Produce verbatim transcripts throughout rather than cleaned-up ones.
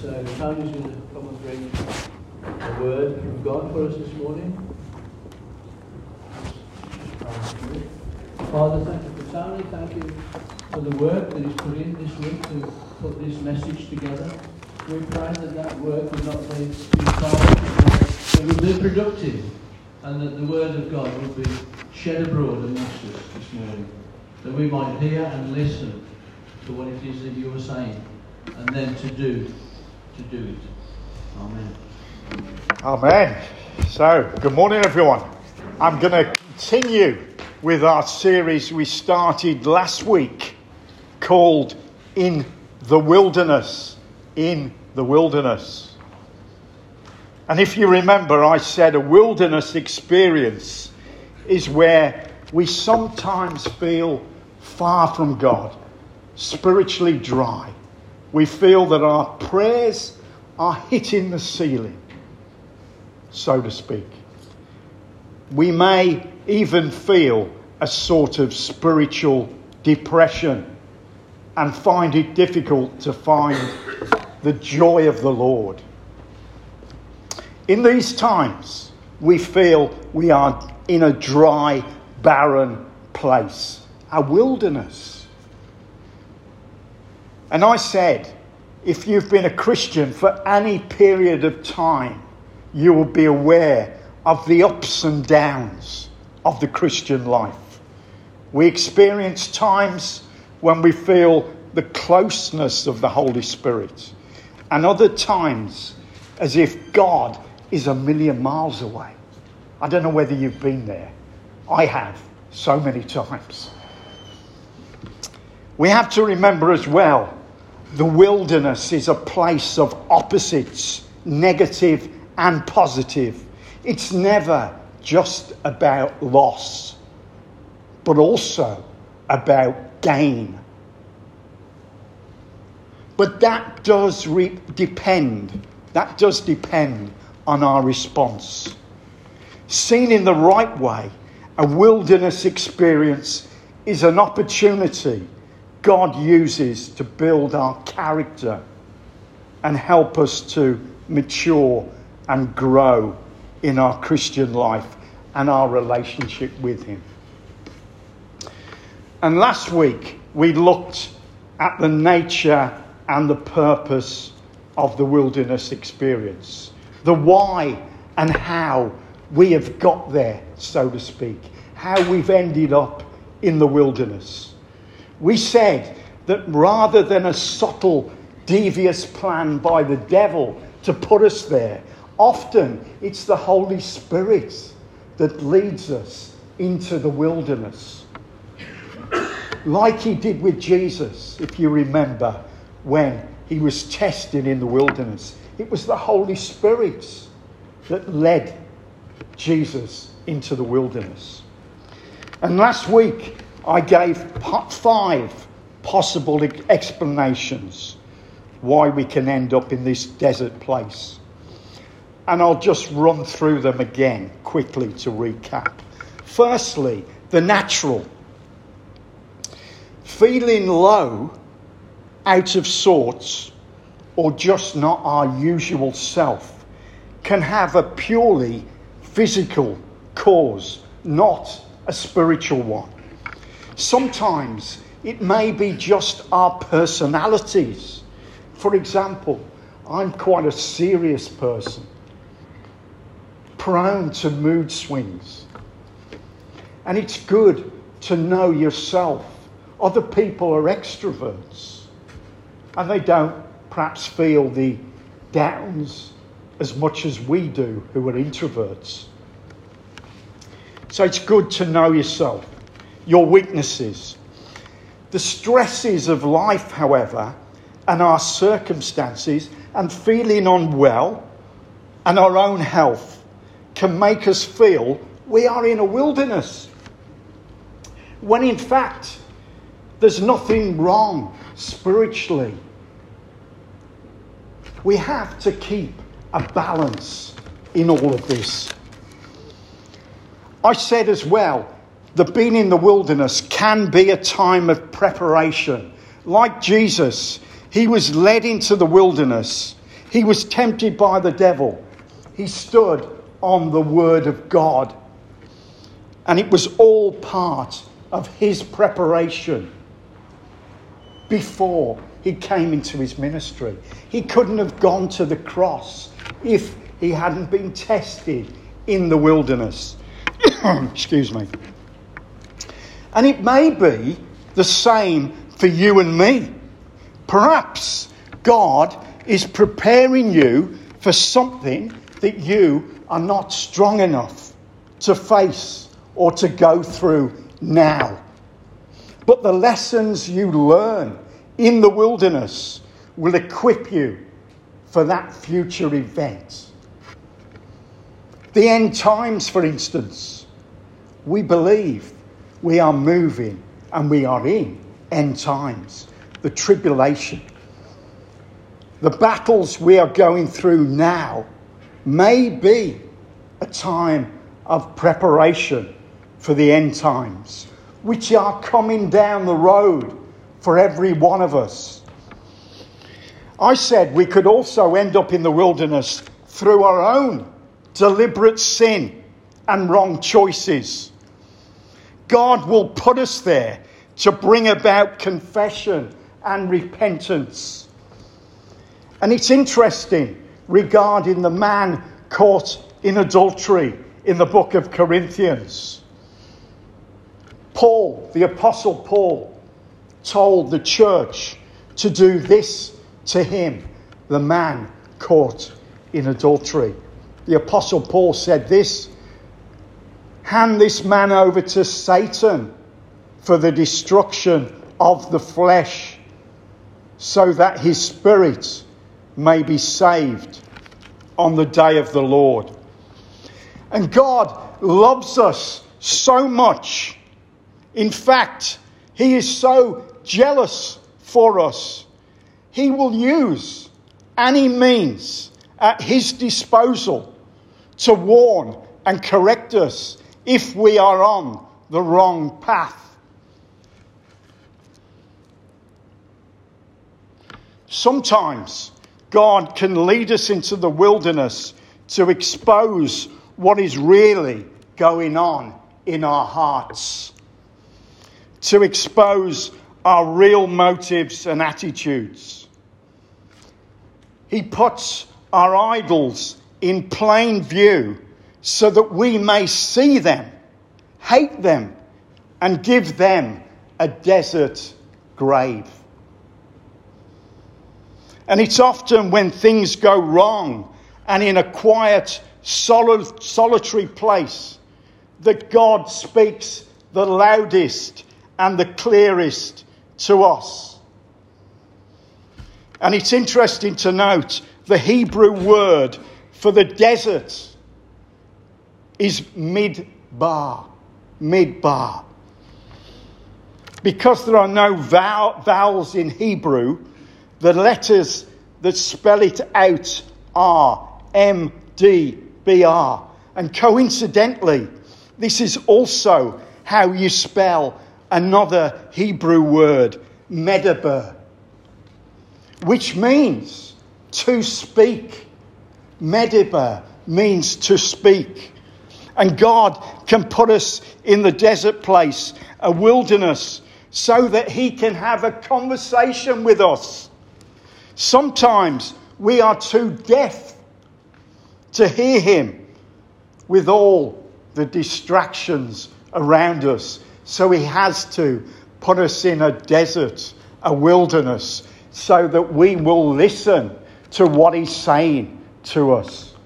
So Tony's going to come and bring a word from God for us this morning. Father, thank you for Tony. Thank you for the work that he's put in this week to put this message together. We pray that that work will not be too far, it will be productive, and that the word of God will be shed abroad amongst us this morning, that we might hear and listen to what it is that you are saying, and then to do, to do it. Amen. Amen. So, good morning everyone. I'm going to continue with our series we started last week called In the Wilderness. In the Wilderness. And if you remember, I said a wilderness experience is where we sometimes feel far from God, spiritually dry. We feel that our prayers are hitting the ceiling, so to speak. We may even feel a sort of spiritual depression and find it difficult to find the joy of the Lord. In these times, we feel we are in a dry, barren place, a wilderness. And I said, if you've been a Christian for any period of time, you will be aware of the ups and downs of the Christian life. We experience times when we feel the closeness of the Holy Spirit, and other times as if God is a million miles away. I don't know whether you've been there. I have, so many times. We have to remember as well, the wilderness is a place of opposites, negative and positive. It's never just about loss, but also about gain. But that does re- depend, that does depend on our response. Seen in the right way, a wilderness experience is an opportunity God uses to build our character and help us to mature and grow in our Christian life and our relationship with Him. And last week we looked at the nature and the purpose of the wilderness experience, the why and how we have got there, so to speak, how we've ended up in the wilderness. We said that rather than a subtle, devious plan by the devil to put us there, often it's the Holy Spirit that leads us into the wilderness. Like He did with Jesus, if you remember, when He was tested in the wilderness. It was the Holy Spirit that led Jesus into the wilderness. And last week I gave five possible explanations why we can end up in this desert place. And I'll just run through them again quickly to recap. Firstly, the natural. Feeling low, out of sorts, or just not our usual self can have a purely physical cause, not a spiritual one. Sometimes it may be just our personalities. For example, I'm quite a serious person, prone to mood swings. And it's good to know yourself. Other people are extroverts, and they don't perhaps feel the downs as much as we do who are introverts. So it's good to know yourself, your weaknesses. The stresses of life, however, and our circumstances and feeling unwell and our own health can make us feel we are in a wilderness, when in fact there's nothing wrong spiritually. We have to keep a balance in all of this. I said as well that being in the wilderness can be a time of preparation. Like Jesus, He was led into the wilderness. he was tempted by the devil. He stood on the word of God. And it was all part of his preparation before he came into his ministry. He couldn't have gone to the cross if he hadn't been tested in the wilderness. Excuse me. And it may be the same for you and me. Perhaps God is preparing you for something that you are not strong enough to face or to go through now. But the lessons you learn in the wilderness will equip you for that future event. The end times, for instance, we believe we are moving and we are in end times. The tribulation. The battles we are going through now may be a time of preparation for the end times, which are coming down the road for every one of us. I said we could also end up in the wilderness through our own deliberate sin and wrong choices. God will put us there to bring about confession and repentance. And it's interesting regarding the man caught in adultery in the book of Corinthians. Paul, the Apostle Paul, told the church to do this to him, the man caught in adultery. The Apostle Paul said this: hand this man over to Satan for the destruction of the flesh, so that his spirit may be saved on the day of the Lord. And God loves us so much. In fact, he is so jealous for us. He will use any means at his disposal to warn and correct us if we are on the wrong path. Sometimes God can lead us into the wilderness to expose what is really going on in our hearts, to expose our real motives and attitudes. He puts our idols in plain view so that we may see them, hate them, and give them a desert grave. And it's often when things go wrong and in a quiet, sol- solitary place that God speaks the loudest and the clearest to us. And it's interesting to note the Hebrew word for the desert is midbar. Midbar. Because there are no vowel, vowels in Hebrew, the letters that spell it out are M D B R. And coincidentally, this is also how you spell another Hebrew word, medaber, which means to speak. Medaber means to speak. And God can put us in the desert place, a wilderness, so that he can have a conversation with us. Sometimes we are too deaf to hear him with all the distractions around us. So he has to put us in a desert, a wilderness, so that we will listen to what he's saying to us.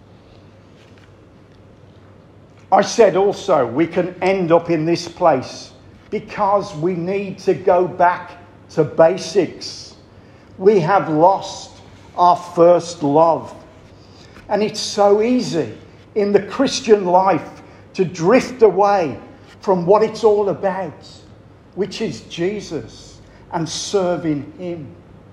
I said also we can end up in this place because we need to go back to basics. We have lost our first love. And it's so easy in the Christian life to drift away from what it's all about, which is Jesus and serving him.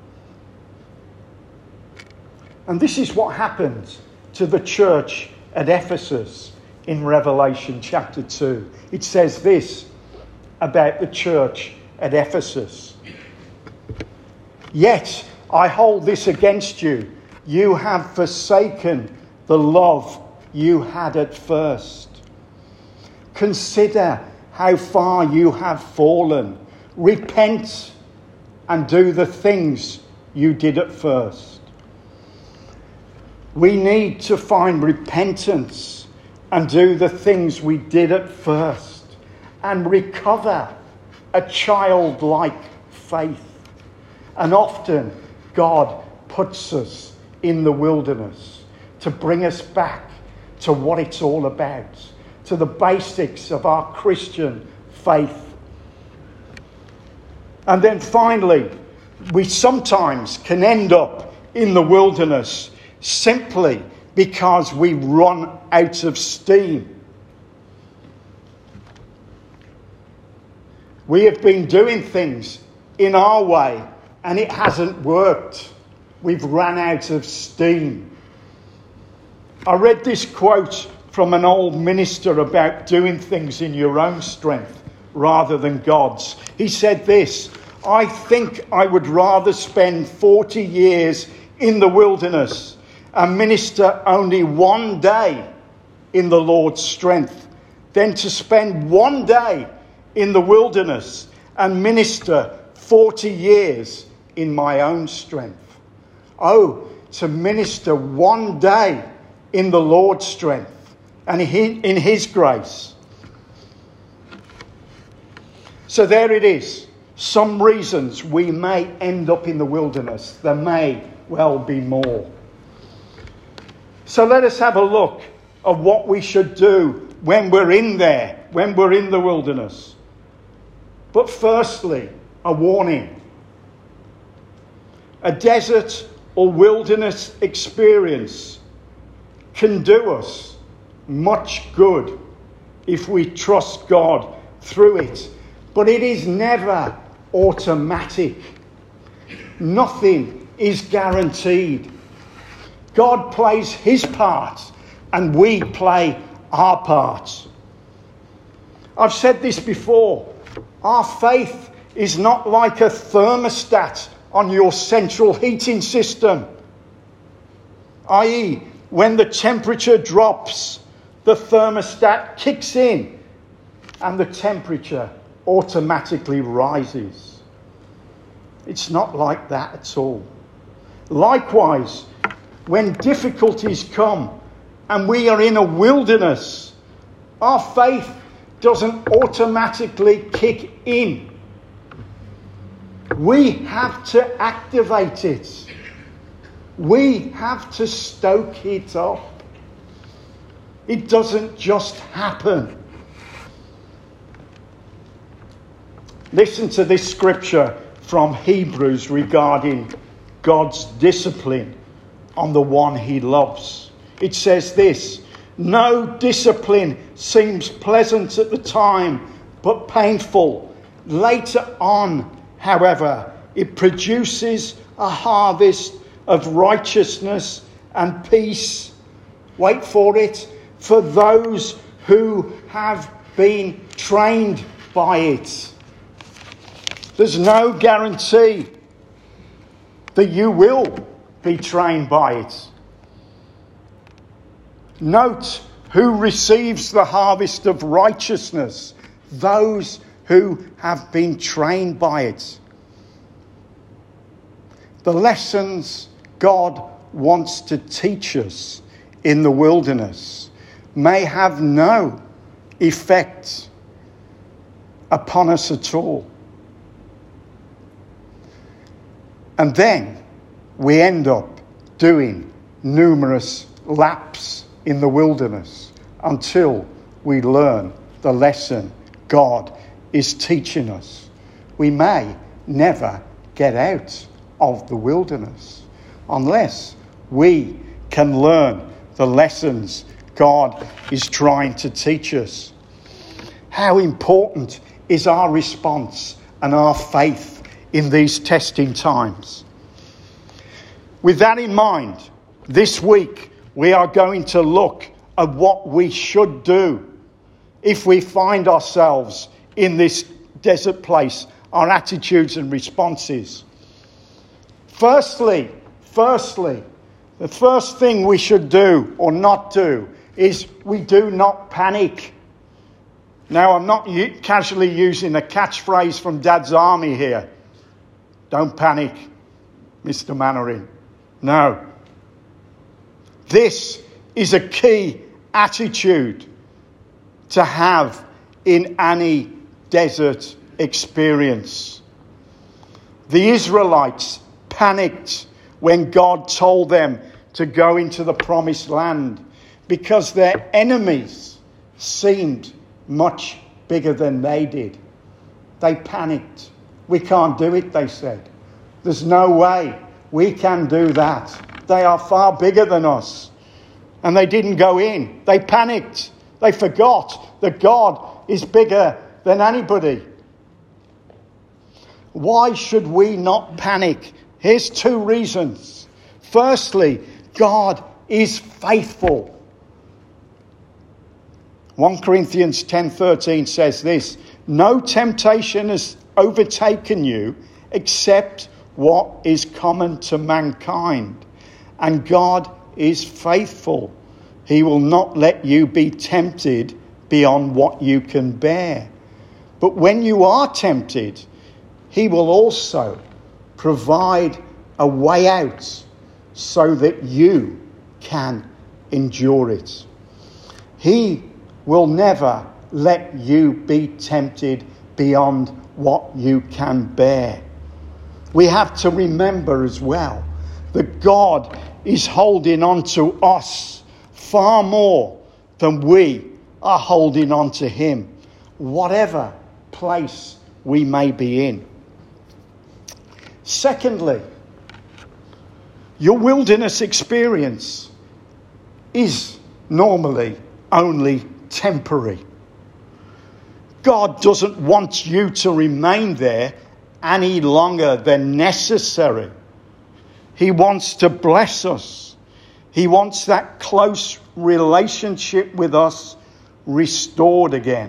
And this is what happened to the church at Ephesus in Revelation chapter two. It says this about the church at Ephesus. Yet I hold this against you, you have forsaken the love you had at first. Consider how far you have fallen. Repent and do the things you did at first. We need to find repentance and do the things we did at first and recover a childlike faith. And often God puts us in the wilderness to bring us back to what it's all about, to the basics of our Christian faith. And then finally, we sometimes can end up in the wilderness simply because we run out of steam. We have been doing things in our way and it hasn't worked. We've run out of steam. I read this quote from an old minister about doing things in your own strength rather than God's. He said this: I think I would rather spend forty years in the wilderness and minister only one day in the Lord's strength than to spend one day in the wilderness and minister forty years in my own strength. Oh, to minister one day in the Lord's strength and in his grace. So there it is. Some reasons we may end up in the wilderness. There may well be more. So let us have a look at what we should do when we're in there, when we're in the wilderness. But firstly, a warning. A desert or wilderness experience can do us much good if we trust God through it. But it is never automatic. Nothing is guaranteed. God plays his part and we play our part. I've said this before. Our faith is not like a thermostat on your central heating system. that is, when the temperature drops, the thermostat kicks in and the temperature automatically rises. It's not like that at all. Likewise, when difficulties come and we are in a wilderness, our faith doesn't automatically kick in. We have to activate it. We have to stoke it up. It doesn't just happen. Listen to this scripture from Hebrews regarding God's discipline on the one he loves. It says this: no discipline seems pleasant at the time, but painful. Later on, however, it produces a harvest of righteousness and peace. Wait for it. For those who have been trained by it. There's no guarantee that you will be trained by it. Note who receives the harvest of righteousness: those who have been trained by it. The lessons God wants to teach us in the wilderness may have no effect upon us at all. And then we end up doing numerous laps in the wilderness until we learn the lesson God is teaching us. We may never get out of the wilderness unless we can learn the lessons God is trying to teach us. How important is our response and our faith in these testing times? With that in mind, this week we are going to look at what we should do if we find ourselves in this desert place, our attitudes and responses. Firstly, firstly, The first thing we should do or not do is we do not panic. Now, I'm not u- casually using a catchphrase from Dad's Army here. Don't panic, Mister Mannering. No. This is a key attitude to have in any desert experience. The Israelites panicked when God told them to go into the promised land because their enemies seemed much bigger than they did. They panicked. We can't do it, they said. There's no way we can do that. They are far bigger than us. And they didn't go in. They panicked. They forgot that God is bigger than anybody. Why should we not panic? Here's two reasons. Firstly, God is faithful. First Corinthians ten thirteen says this, no temptation has overtaken you except what is common to mankind. And God is faithful. He will not let you be tempted beyond what you can bear. But when you are tempted, he will also provide a way out so that you can endure it. He will never let you be tempted beyond what you can bear. We have to remember as well that God is holding on to us far more than we are holding on to him, whatever place we may be in. Secondly, your wilderness experience is normally only temporary. God doesn't want you to remain there any longer than necessary. He wants to bless us. He wants that close relationship with us restored again.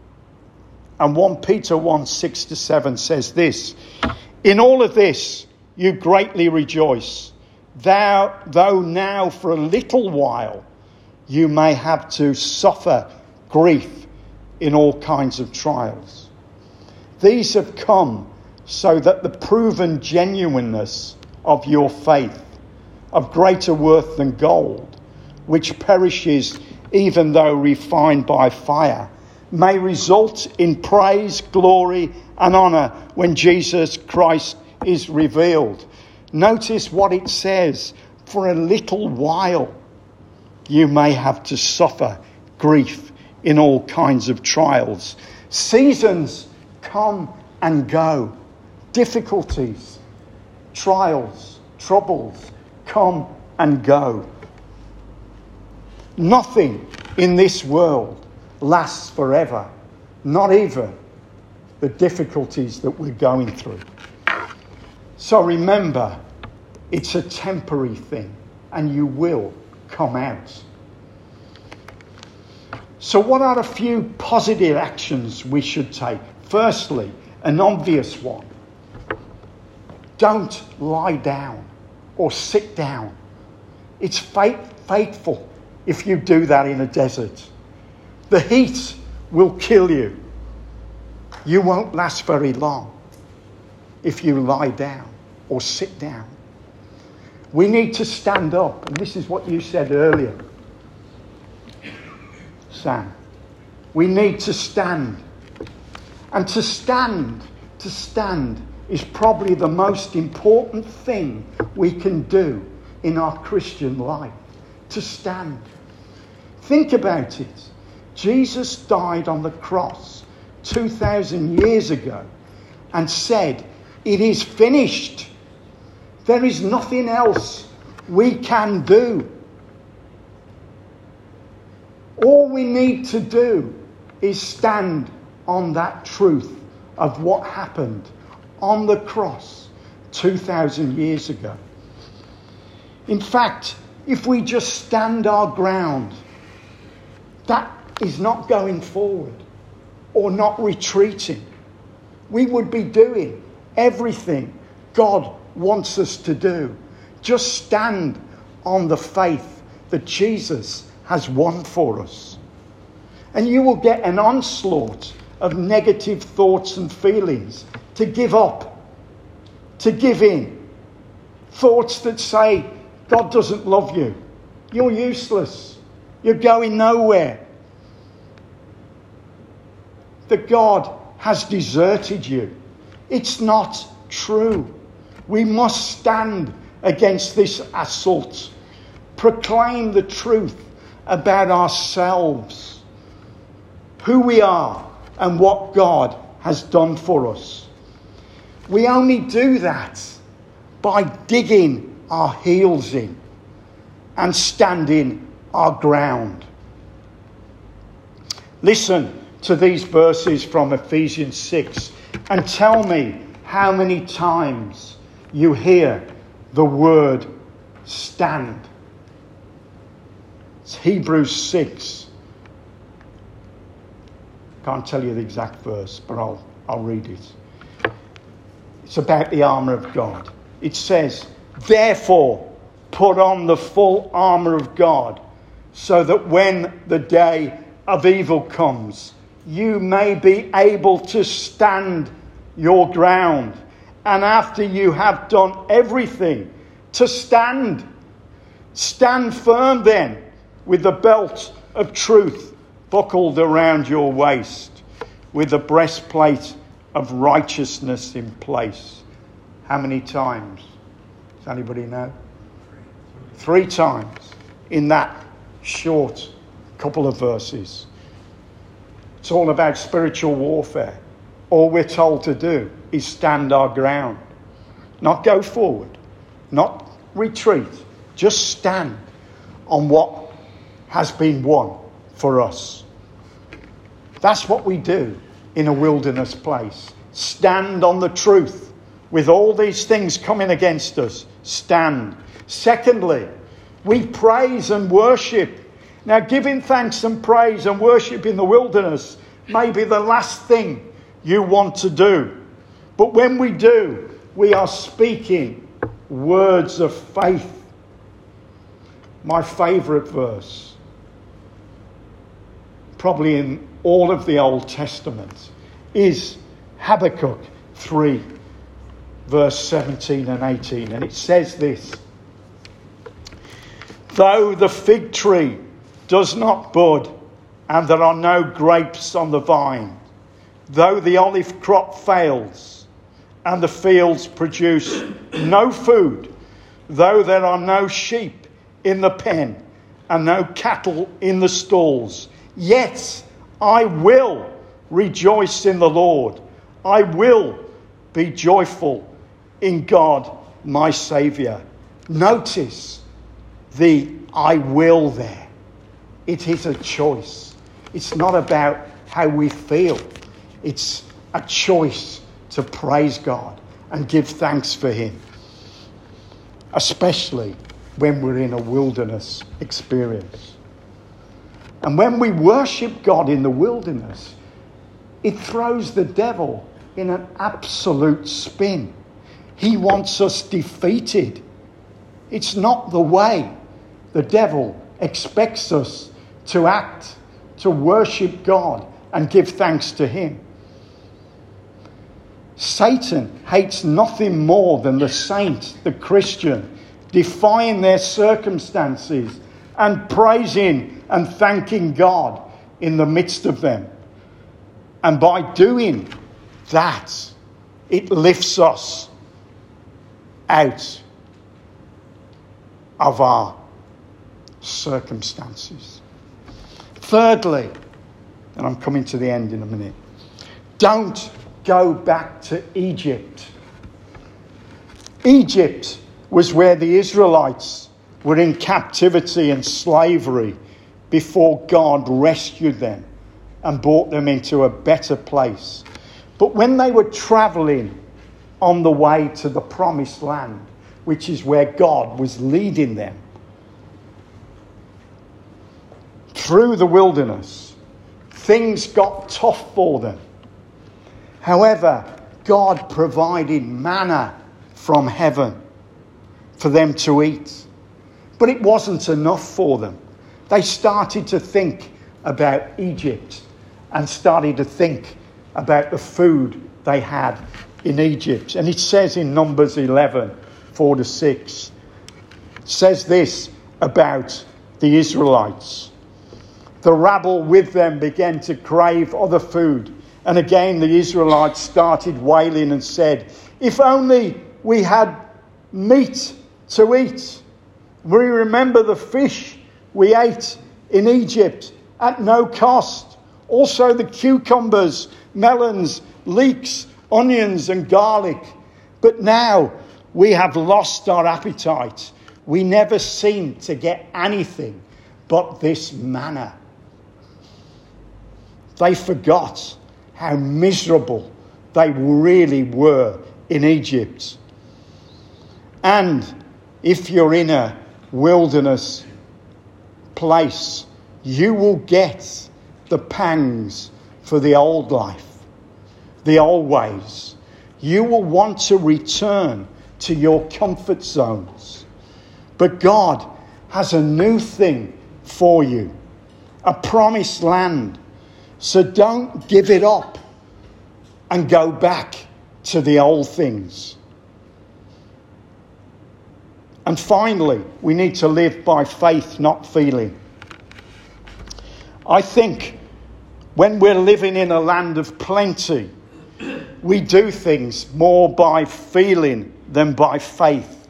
And First Peter one, six to seven says this, in all of this you greatly rejoice, thou, though now for a little while you may have to suffer grief in all kinds of trials. These have come so that the proven genuineness of your faith, of greater worth than gold, which perishes even though refined by fire, may result in praise, glory, and honour when Jesus Christ is revealed. Notice what it says, for a little while you may have to suffer grief in all kinds of trials. Seasons come and go. Difficulties, trials, troubles come and go. Nothing in this world lasts forever, not even the difficulties that we're going through. So remember, it's a temporary thing and you will come out. So what are a few positive actions we should take? Firstly, an obvious one. Don't lie down or sit down. It's fate, fateful if you do that in a desert. The heat will kill you. You won't last very long if you lie down or sit down. We need to stand up. And this is what you said earlier, Sam. We need to stand. And to stand, to stand is probably the most important thing we can do in our Christian life. To stand. Think about it. Jesus died on the cross two thousand years ago and said, it is finished. There is nothing else we can do. All we need to do is stand on that truth of what happened on the cross two thousand years ago. In fact, if we just stand our ground, that is not going forward or not retreating. We would be doing everything God wants us to do. Just stand on the faith that Jesus has won for us. And you will get an onslaught of negative thoughts and feelings to give up, to give in. Thoughts that say, God doesn't love you. You're useless. You're going nowhere. That God has deserted you. It's not true. We must stand against this assault. Proclaim the truth about ourselves, who we are and what God has done for us. We only do that by digging our heels in and standing our ground. Listen to these verses from Ephesians six and tell me how many times you hear the word stand. It's Hebrews six. Can't tell you the exact verse, but I'll, I'll read it. It's about the armour of God. It says, therefore, put on the full armour of God, so that when the day of evil comes, you may be able to stand your ground. And after you have done everything, to stand. Stand firm then, with the belt of truth buckled around your waist, with the breastplate of righteousness in place. How many times? Does anybody know? Three times in that short couple of verses. It's all about spiritual warfare. All we're told to do is stand our ground. Not go forward. Not retreat. Just stand on what has been won for us. That's what we do in a wilderness place. Stand on the truth. With all these things coming against us, stand. Secondly, we praise and worship. Now, giving thanks and praise and worship in the wilderness may be the last thing you want to do. But when we do, we are speaking words of faith. My favourite verse, probably in all of the Old Testament, is Habakkuk three, verse seventeen and eighteen. And it says this: though the fig tree does not bud, and there are no grapes on the vine, though the olive crop fails, and the fields produce no food, though there are no sheep in the pen, and no cattle in the stalls, yet I will rejoice in the Lord. I will be joyful in God, my Saviour. Notice the I will there. It is a choice. It's not about how we feel. It's a choice to praise God and give thanks for Him. Especially when we're in a wilderness experience. And when we worship God in the wilderness, it throws the devil in an absolute spin. He wants us defeated. It's not the way the devil expects us to act, to worship God and give thanks to Him. Satan hates nothing more than the saint, the Christian, defying their circumstances and praising and thanking God in the midst of them. And by doing that, it lifts us out of our circumstances. Thirdly, and I'm coming to the end in a minute, don't go back to Egypt. Egypt was where the Israelites were in captivity and slavery before God rescued them and brought them into a better place. But when they were travelling on the way to the promised land, which is where God was leading them, through the wilderness, things got tough for them. However, God provided manna from heaven for them to eat. But it wasn't enough for them. They started to think about Egypt and started to think about the food they had in Egypt. And it says in Numbers eleven, four to six, it says this about the Israelites. The rabble with them began to crave other food. And again the Israelites started wailing and said, if only we had meat to eat. We remember the fish we ate in Egypt at no cost. Also the cucumbers, melons, leeks, onions and garlic. But now we have lost our appetite. We never seem to get anything but this manna. They forgot how miserable they really were in Egypt. And if you're in a wilderness place, you will get the pangs for the old life, the old ways. You will want to return to your comfort zones. But God has a new thing for you, a promised land. So don't give it up and go back to the old things. And finally, we need to live by faith, not feeling. I think when we're living in a land of plenty, we do things more by feeling than by faith.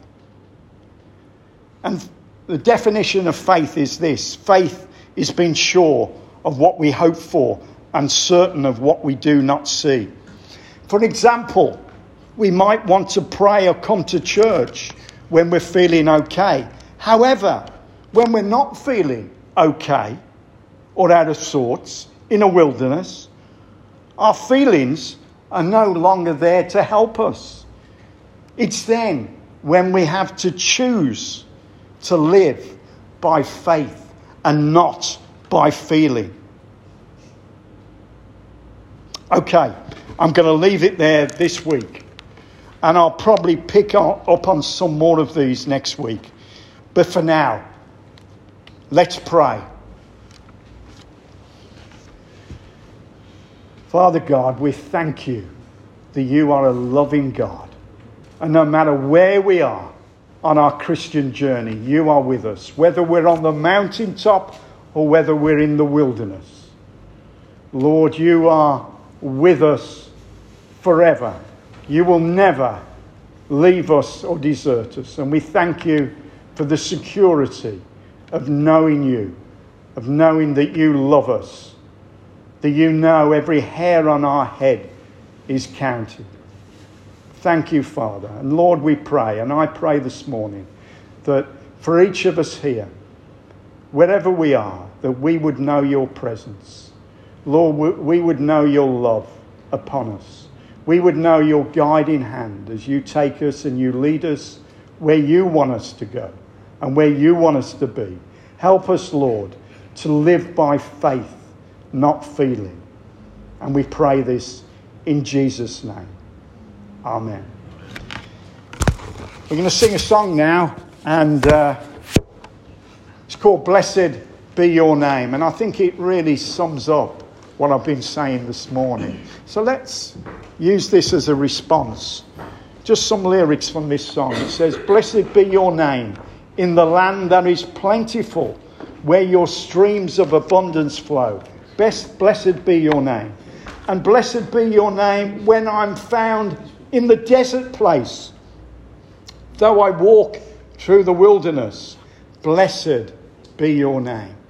And the definition of faith is this: faith is being sure of what we hope for and certain of what we do not see. For example, we might want to pray or come to church when we're feeling okay. However, when we're not feeling okay or out of sorts in a wilderness, our feelings are no longer there to help us. It's then when we have to choose to live by faith and not by feeling. Okay, I'm going to leave it there this week. And I'll probably pick up on some more of these next week. But for now, let's pray. Father God, we thank you that you are a loving God. And no matter where we are on our Christian journey, you are with us. Whether we're on the mountaintop or whether we're in the wilderness. Lord, you are with us forever. You will never leave us or desert us. And we thank you for the security of knowing you, of knowing that you love us, that you know every hair on our head is counted. Thank you, Father. And Lord, we pray, and I pray this morning, that for each of us here, wherever we are, that we would know your presence. Lord, we would know your love upon us. We would know your guiding hand as you take us and you lead us where you want us to go and where you want us to be. Help us, Lord, to live by faith, not feeling. And we pray this in Jesus' name. Amen. We're going to sing a song now, and uh, it's called Blessed Be Your Name. And I think it really sums up what I've been saying this morning. So let's use this as a response. Just some lyrics from this song. It says, blessed be your name in the land that is plentiful, where your streams of abundance flow. Best, blessed be your name. And blessed be your name when I'm found in the desert place. Though I walk through the wilderness, blessed be your name.